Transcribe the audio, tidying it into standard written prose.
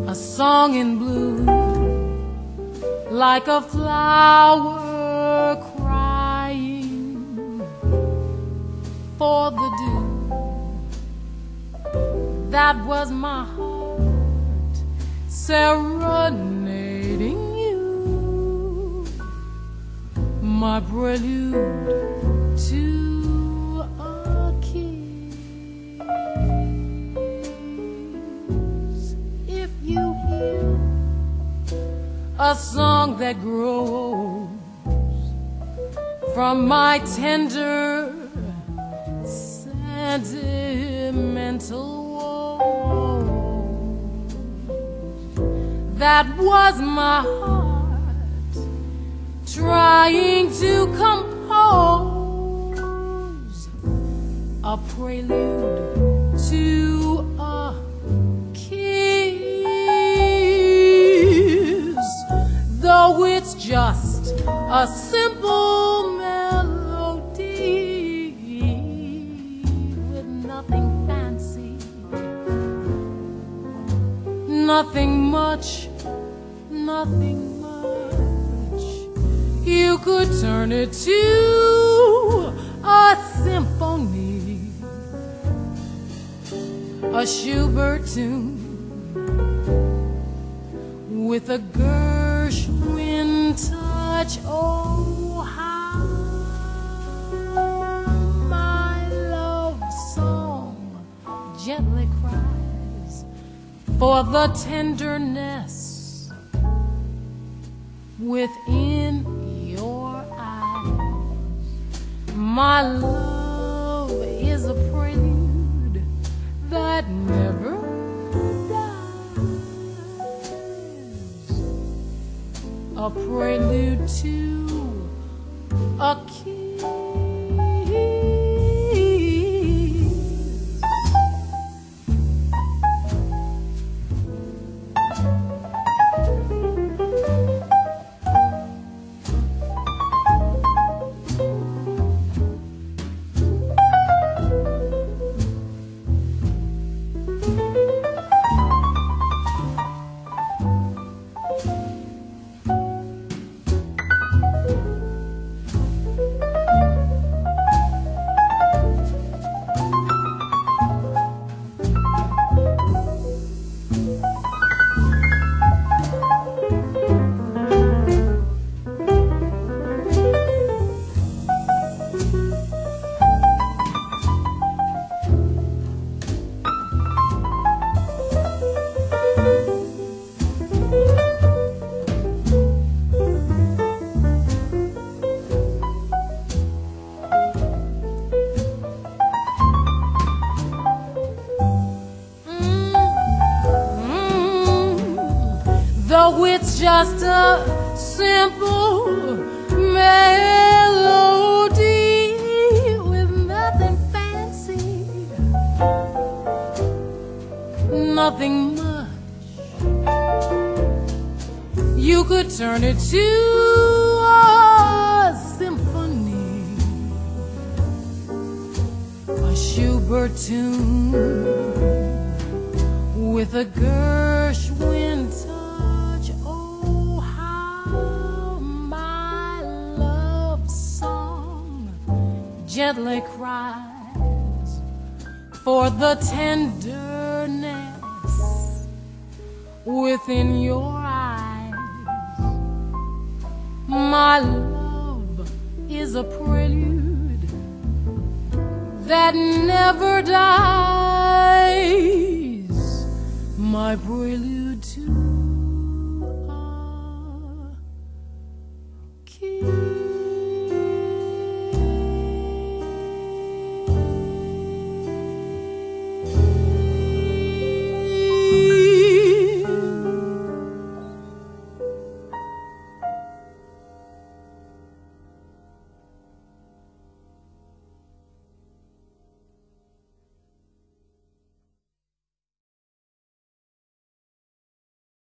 a song in blue, like a flower crying for the dew. That was my heart serenading you, my prelude to a kiss. If you hear a song that grows from my tender sentimental woes, that was my heart trying to compose a prelude to a kiss, though it's just a simple melody with nothing fancy, nothing much, nothing much. You could turn it to a symphony, a Schubert tune with a Gershwin touch. Oh, how my love song gently cries for the tenderness within your eyes. My love is a prelude that never dies, a prelude to a kiss. Though it's just a simple melody with nothing fancy, nothing much, you could turn it to a symphony, a Schubert tune with a Gershwin touch. Gently cries for the tenderness within your eyes. My love is a prelude that never dies, my prelude to